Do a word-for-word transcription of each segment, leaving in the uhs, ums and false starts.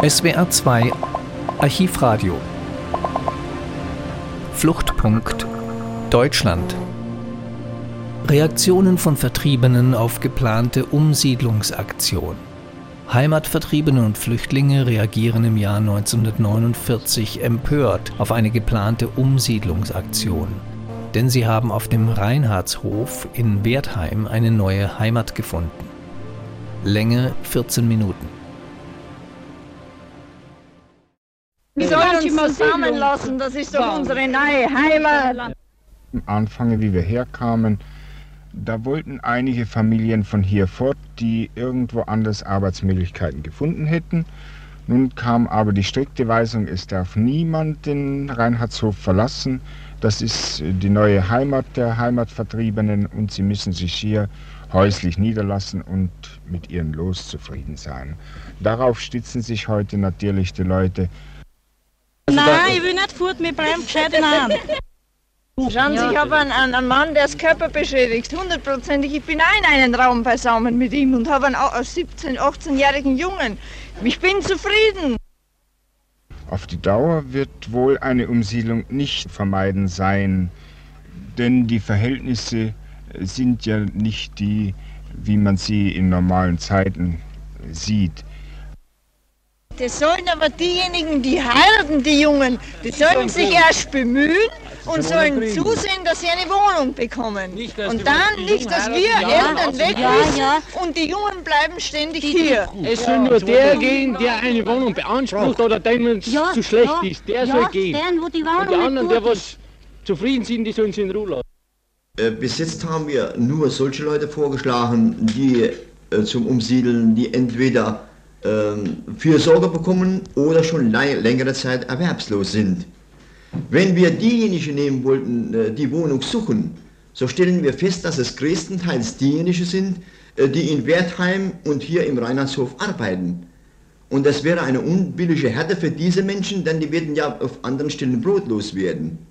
S W R zwei Archivradio. Fluchtpunkt Deutschland. Reaktionen von Vertriebenen auf geplante Umsiedlungsaktion. Heimatvertriebene und Flüchtlinge reagieren im Jahr neunzehnhundertneunundvierzig empört auf eine geplante Umsiedlungsaktion. Denn sie haben auf dem Reinhardshof in Wertheim eine neue Heimat gefunden. Länge vierzehn Minuten. Wir sollen uns zusammenlassen, das ist doch unsere neue Heimat. Am Anfang, wie wir herkamen, da wollten einige Familien von hier fort, die irgendwo anders Arbeitsmöglichkeiten gefunden hätten. Nun kam aber die strikte Weisung, es darf niemand den Reinhardshof verlassen. Das ist die neue Heimat der Heimatvertriebenen und sie müssen sich hier häuslich niederlassen und mit ihrem Los zufrieden sein. Darauf stützen sich heute natürlich die Leute. Also Nein, ich will nicht fort, wir bleiben gescheit in der Hand. Schauen Sie, ich habe einen, einen Mann, der ist körperbeschädigt, hundertprozentig. Ich bin auch in einen Raum beisammen mit ihm und habe einen siebzehn-, achtzehnjährigen Jungen. Ich bin zufrieden. Auf die Dauer wird wohl eine Umsiedlung nicht vermeiden sein, denn die Verhältnisse sind ja nicht die, wie man sie in normalen Zeiten sieht. Das sollen aber diejenigen, die heiraten, die Jungen, die sollen sich erst bemühen und sollen zusehen, dass sie eine Wohnung bekommen. Nicht, und dann nicht, dass wir Eltern weg sind ja, ja. und die Jungen bleiben ständig hier. Es soll nur der gehen, der eine Wohnung beansprucht oder dem es ja, zu schlecht ja, ist, der ja, soll gehen. Den, wo die Wohnung und die anderen, die was zufrieden sind, die sollen sie in Ruhe lassen. Bis jetzt haben wir nur solche Leute vorgeschlagen, die äh, zum Umsiedeln, die entweder Fürsorge bekommen oder schon längere Zeit erwerbslos sind. Wenn wir diejenigen nehmen wollten, die Wohnung suchen, so stellen wir fest, dass es größtenteils diejenigen sind, die in Wertheim und hier im Reinhardshof arbeiten. Und das wäre eine unbillige Härte für diese Menschen, denn die werden ja auf anderen Stellen brotlos werden.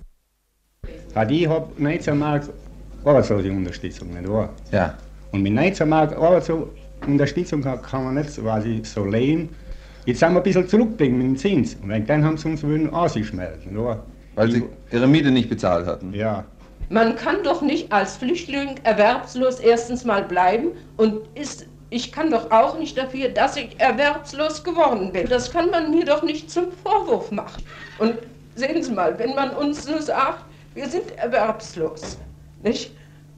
Ich habe neunzehn Mark Arbeitslosenunterstützung, nicht wahr? Ja. Und mit neunzehn Mark Arbeitslosenunterstützung Unterstützung kann man nicht quasi so leben. Jetzt sind wir ein bisschen zurückgeblieben mit dem Zins. Und dann haben sie uns angeschmelzen. Weil sie ihre Miete nicht bezahlt hatten? Ja. Man kann doch nicht als Flüchtling erwerbslos erstens mal bleiben und ist, ich kann doch auch nicht dafür, dass ich erwerbslos geworden bin. Das kann man mir doch nicht zum Vorwurf machen. Und sehen Sie mal, wenn man uns so sagt, wir sind erwerbslos, nicht?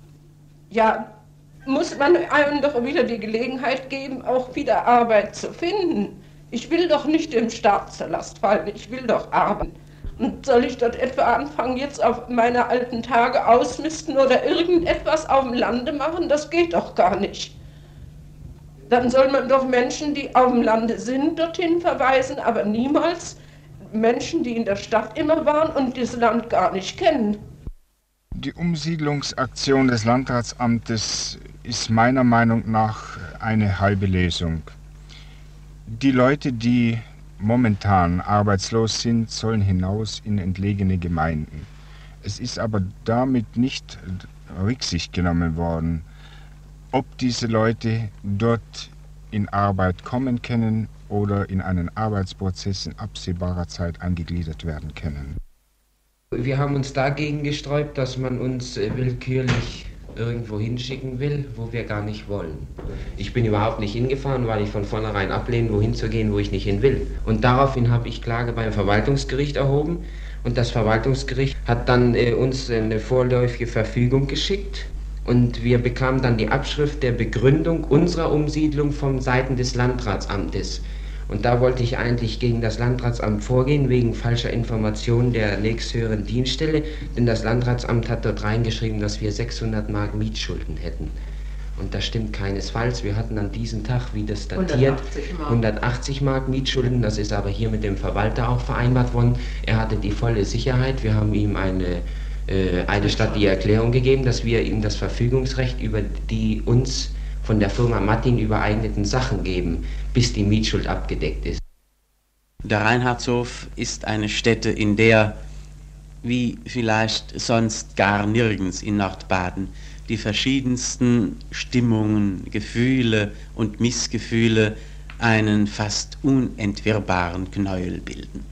Ja, muss man einem doch wieder die Gelegenheit geben, auch wieder Arbeit zu finden. Ich will doch nicht dem Staat zur Last fallen, ich will doch arbeiten. Und soll ich dort etwa anfangen, jetzt auf meine alten Tage ausmisten oder irgendetwas auf dem Lande machen? Das geht doch gar nicht. Dann soll man doch Menschen, die auf dem Lande sind, dorthin verweisen, aber niemals Menschen, die in der Stadt immer waren und das Land gar nicht kennen. Die Umsiedlungsaktion des Landratsamtes ist meiner Meinung nach eine halbe Lösung. Die Leute, die momentan arbeitslos sind, sollen hinaus in entlegene Gemeinden. Es ist aber damit nicht Rücksicht genommen worden, ob diese Leute dort in Arbeit kommen können oder in einen Arbeitsprozess in absehbarer Zeit eingegliedert werden können. Wir haben uns dagegen gesträubt, dass man uns willkürlich irgendwo hinschicken will, wo wir gar nicht wollen. Ich bin überhaupt nicht hingefahren, weil ich von vornherein ablehne, wohin zu gehen, wo ich nicht hin will. Und daraufhin habe ich Klage beim Verwaltungsgericht erhoben und das Verwaltungsgericht hat dann äh, uns eine vorläufige Verfügung geschickt und wir bekamen dann die Abschrift der Begründung unserer Umsiedlung von Seiten des Landratsamtes. Und da wollte ich eigentlich gegen das Landratsamt vorgehen, wegen falscher Informationen der nächsthöheren Dienststelle, denn das Landratsamt hat dort reingeschrieben, dass wir sechshundert Mark Mietschulden hätten. Und das stimmt keinesfalls. Wir hatten an diesem Tag, wie das datiert, hundertachtzig Mark Mietschulden. Das ist aber hier mit dem Verwalter auch vereinbart worden. Er hatte die volle Sicherheit. Wir haben ihm eine äh, eidesstattliche Erklärung gegeben, dass wir ihm das Verfügungsrecht über die uns von der Firma Martin übereigneten Sachen geben, bis die Mietschuld abgedeckt ist. Der Reinhardshof ist eine Stätte, in der, wie vielleicht sonst gar nirgends in Nordbaden, die verschiedensten Stimmungen, Gefühle und Missgefühle einen fast unentwirrbaren Knäuel bilden.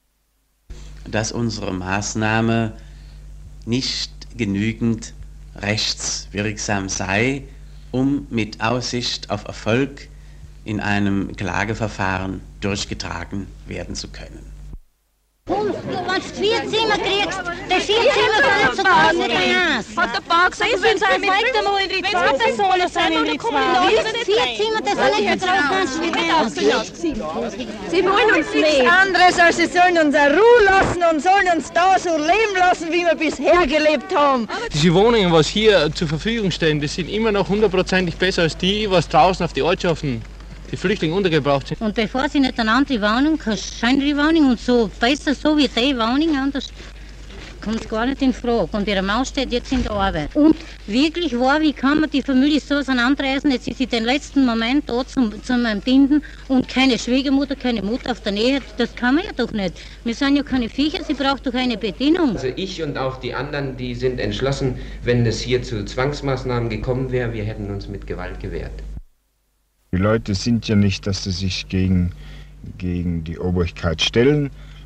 Dass unsere Maßnahme nicht genügend rechtswirksam sei, um mit Aussicht auf Erfolg in einem Klageverfahren durchgetragen werden zu können. Wenn du vier Zimmer kriegst, die vier Zimmer sind zu groß für dein Haus. Hat der Bauer gesagt, wenn sie weitermal in die zwei Personen sind in die zwei. Vier Zimmer, das sind nicht so groß für dein Haus. Sie wollen uns nichts anderes, als sie sollen uns eine Ruhe lassen und sollen uns da so leben lassen, wie wir bisher gelebt haben. Diese Wohnungen, was hier zur Verfügung stehen, die sind immer noch hundertprozentig besser als die, was draußen auf die Ortschaften die Flüchtlinge untergebracht sind. Und bevor sie nicht eine andere Wohnung, keine schönere Wohnung und so besser so wie die Wohnung, anders kommt es gar nicht in Frage. Und ihre Maus steht jetzt in der Arbeit. Und wirklich wahr, wie kann man die Familie so auseinanderreißen, jetzt ist sie den letzten Moment da zum, zum Binden und keine Schwiegermutter, keine Mutter auf der Nähe, das kann man ja doch nicht. Wir sind ja keine Viecher, sie braucht doch eine Bedienung. Also ich und auch die anderen, die sind entschlossen, wenn es hier zu Zwangsmaßnahmen gekommen wäre, wir hätten uns mit Gewalt gewehrt. Die Leute sind ja nicht, dass sie sich gegen, gegen die Obrigkeit stellen.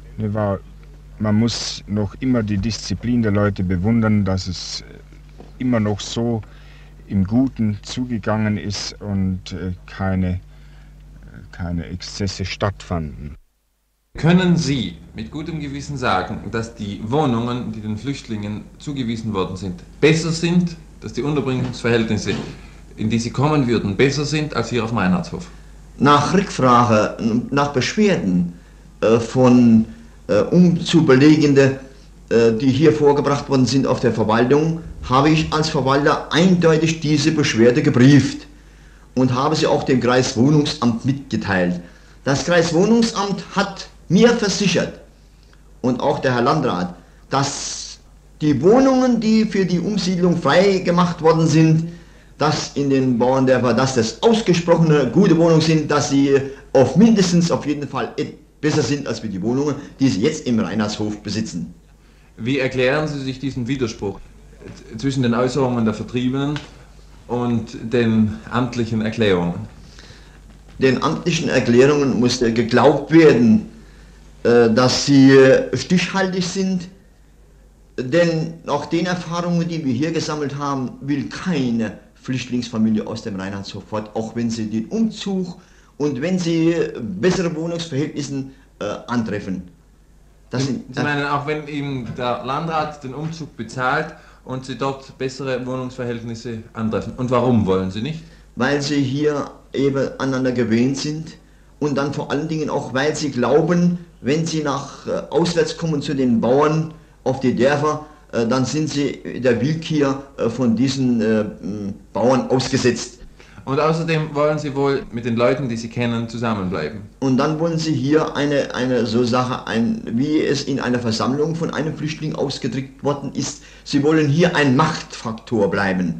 Man muss noch immer die Disziplin der Leute bewundern, dass es immer noch so im Guten zugegangen ist und keine, keine Exzesse stattfanden. Können Sie mit gutem Gewissen sagen, dass die Wohnungen, die den Flüchtlingen zugewiesen worden sind, besser sind, dass die Unterbringungsverhältnisse, in die sie kommen würden, besser sind als hier auf dem Reinhardshof? Nach Rückfrage, nach Beschwerden äh, von äh, Umzubelegenden, äh, die hier vorgebracht worden sind auf der Verwaltung, habe ich als Verwalter eindeutig diese Beschwerde gebrieft und habe sie auch dem Kreiswohnungsamt mitgeteilt. Das Kreiswohnungsamt hat mir versichert und auch der Herr Landrat, dass die Wohnungen, die für die Umsiedlung frei gemacht worden sind, dass in den Bauerndörfern, dass das ausgesprochene gute Wohnungen sind, dass sie auf mindestens auf jeden Fall besser sind als für die Wohnungen, die sie jetzt im Reinhardshof besitzen. Wie erklären Sie sich diesen Widerspruch zwischen den Äußerungen der Vertriebenen und den amtlichen Erklärungen? Den amtlichen Erklärungen muss geglaubt werden, dass sie stichhaltig sind, denn nach den Erfahrungen, die wir hier gesammelt haben, will keine Flüchtlingsfamilie aus dem Reinhardshof fort, auch wenn sie den Umzug und wenn sie bessere Wohnungsverhältnisse äh, antreffen. Das sind, Sie meinen, auch wenn ihm der Landrat den Umzug bezahlt und Sie dort bessere Wohnungsverhältnisse antreffen. Und warum wollen Sie nicht? Weil sie hier eben aneinander gewöhnt sind und dann vor allen Dingen auch, weil sie glauben, wenn sie nach äh, auswärts kommen zu den Bauern auf die Dörfer, dann sind sie der Willkür von diesen äh, Bauern ausgesetzt. Und außerdem wollen Sie wohl mit den Leuten, die Sie kennen, zusammenbleiben. Und dann wollen Sie hier eine, eine so Sache, ein, wie es in einer Versammlung von einem Flüchtling ausgedrückt worden ist, Sie wollen hier ein Machtfaktor bleiben.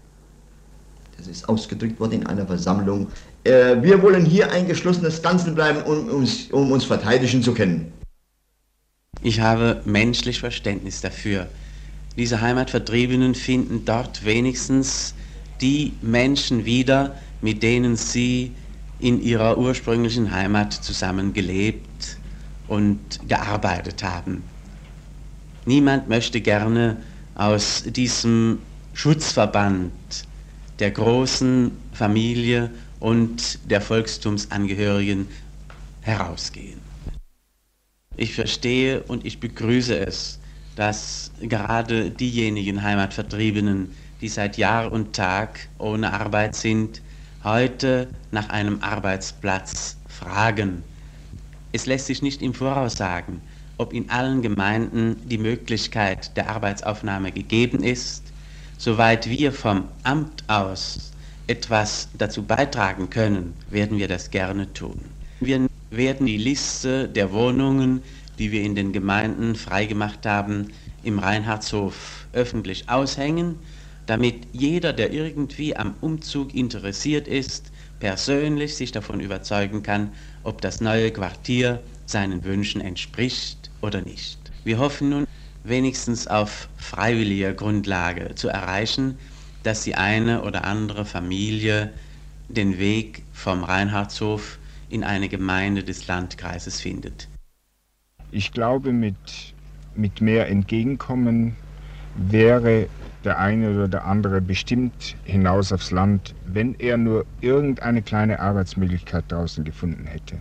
Das ist ausgedrückt worden in einer Versammlung. Äh, wir wollen hier ein geschlossenes Ganze bleiben, um uns, um uns verteidigen zu können. Ich habe menschlich Verständnis dafür. Diese Heimatvertriebenen finden dort wenigstens die Menschen wieder, mit denen sie in ihrer ursprünglichen Heimat zusammen gelebt und gearbeitet haben. Niemand möchte gerne aus diesem Schutzverband der großen Familie und der Volkstumsangehörigen herausgehen. Ich verstehe und ich begrüße es, dass gerade diejenigen Heimatvertriebenen, die seit Jahr und Tag ohne Arbeit sind, heute nach einem Arbeitsplatz fragen. Es lässt sich nicht im Voraus sagen, ob in allen Gemeinden die Möglichkeit der Arbeitsaufnahme gegeben ist. Soweit wir vom Amt aus etwas dazu beitragen können, werden wir das gerne tun. Wir werden die Liste der Wohnungen, die wir in den Gemeinden freigemacht haben, im Reinhardshof öffentlich aushängen, damit jeder, der irgendwie am Umzug interessiert ist, persönlich sich davon überzeugen kann, ob das neue Quartier seinen Wünschen entspricht oder nicht. Wir hoffen nun, wenigstens auf freiwilliger Grundlage zu erreichen, dass die eine oder andere Familie den Weg vom Reinhardshof in eine Gemeinde des Landkreises findet. Ich glaube, mit, mit mehr Entgegenkommen wäre der eine oder der andere bestimmt hinaus aufs Land, wenn er nur irgendeine kleine Arbeitsmöglichkeit draußen gefunden hätte.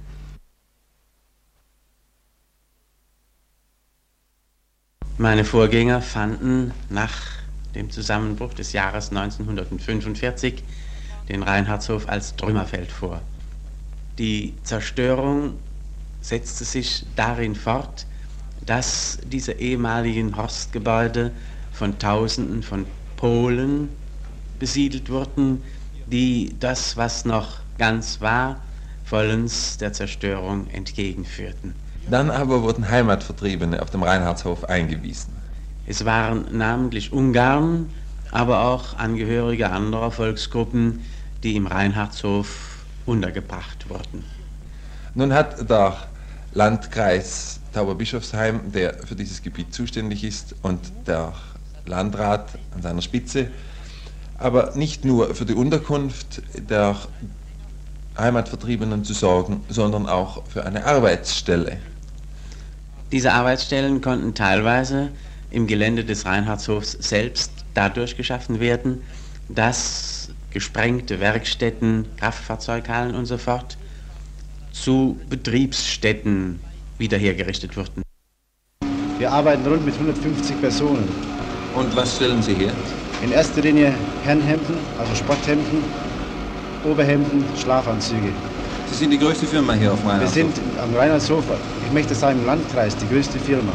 Meine Vorgänger fanden nach dem Zusammenbruch des Jahres neunzehnhundertfünfundvierzig den Reinhardshof als Trümmerfeld vor. Die Zerstörung setzte sich darin fort, dass diese ehemaligen Horstgebäude von Tausenden von Polen besiedelt wurden, die das, was noch ganz war, vollends der Zerstörung entgegenführten. Dann aber wurden Heimatvertriebene auf dem Reinhardshof eingewiesen. Es waren namentlich Ungarn, aber auch Angehörige anderer Volksgruppen, die im Reinhardshof untergebracht wurden. Nun hat der Landkreis Tauberbischofsheim, der für dieses Gebiet zuständig ist, und der Landrat an seiner Spitze, aber nicht nur für die Unterkunft der Heimatvertriebenen zu sorgen, sondern auch für eine Arbeitsstelle. Diese Arbeitsstellen konnten teilweise im Gelände des Reinhardshofs selbst dadurch geschaffen werden, dass gesprengte Werkstätten, Kraftfahrzeughallen und so fort zu Betriebsstätten wiederhergerichtet wurden. Wir arbeiten rund mit hundertfünfzig Personen. Und was stellen Sie her? In erster Linie Herrenhemden, also Sporthemden, Oberhemden, Schlafanzüge. Sie sind die größte Firma hier auf Reinhardshof? Wir sind am Reinhardshof, ich möchte sagen im Landkreis, die größte Firma.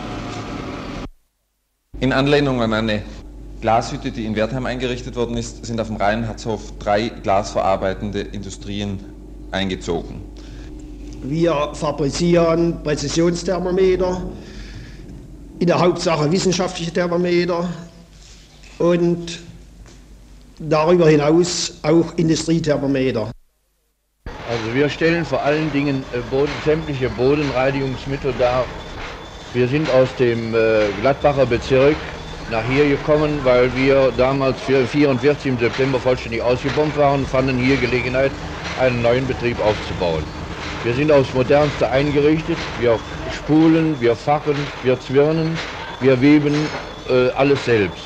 In Anlehnung an eine Glashütte, die in Wertheim eingerichtet worden ist, sind auf dem Reinhardshof drei glasverarbeitende Industrien eingezogen. Wir fabrizieren Präzisionsthermometer, in der Hauptsache wissenschaftliche Thermometer und darüber hinaus auch Industriethermometer. Also wir stellen vor allen Dingen äh, Boden, sämtliche Bodenreinigungsmittel dar. Wir sind aus dem äh, Gladbacher Bezirk nach hier gekommen, weil wir damals für vierundvierzig im September vollständig ausgebombt waren und fanden hier Gelegenheit, einen neuen Betrieb aufzubauen. Wir sind aufs Modernste eingerichtet, wir spulen, wir fachen, wir zwirnen, wir weben äh, alles selbst.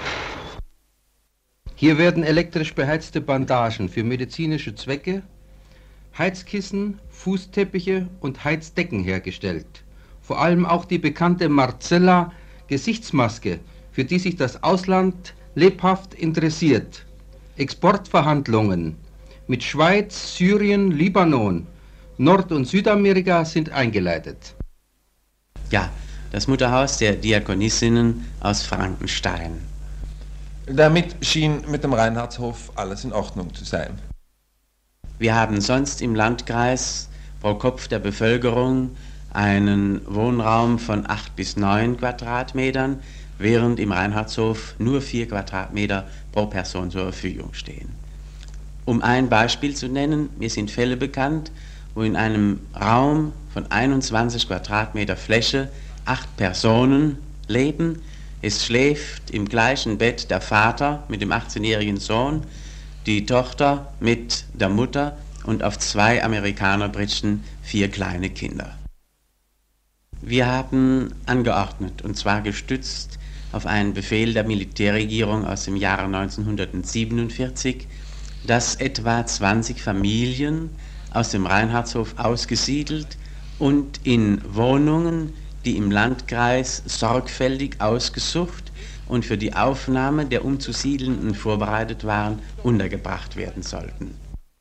Hier werden elektrisch beheizte Bandagen für medizinische Zwecke, Heizkissen, Fußteppiche und Heizdecken hergestellt. Vor allem auch die bekannte Marcella Gesichtsmaske, für die sich das Ausland lebhaft interessiert. Exportverhandlungen mit Schweiz, Syrien, Libanon, Nord- und Südamerika sind eingeleitet. Ja, das Mutterhaus der Diakonissinnen aus Frankenstein. Damit schien mit dem Reinhardshof alles in Ordnung zu sein. Wir haben sonst im Landkreis pro Kopf der Bevölkerung einen Wohnraum von acht bis neun Quadratmetern, während im Reinhardshof nur vier Quadratmeter pro Person zur Verfügung stehen. Um ein Beispiel zu nennen, mir sind Fälle bekannt, wo in einem Raum von einundzwanzig Quadratmeter Fläche acht Personen leben. Es schläft im gleichen Bett der Vater mit dem achtzehnjährigen Sohn, die Tochter mit der Mutter und auf zwei Amerikanerbritschen vier kleine Kinder. Wir haben angeordnet, und zwar gestützt auf einen Befehl der Militärregierung aus dem Jahre neunzehnhundertsiebenundvierzig, dass etwa zwanzig Familien aus dem Reinhardshof ausgesiedelt und in Wohnungen, die im Landkreis sorgfältig ausgesucht und für die Aufnahme der Umzusiedelnden vorbereitet waren, untergebracht werden sollten.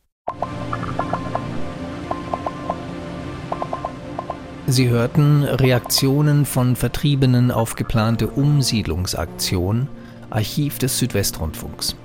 Sie hörten Reaktionen von Vertriebenen auf geplante Umsiedlungsaktion, Archiv des Südwestrundfunks.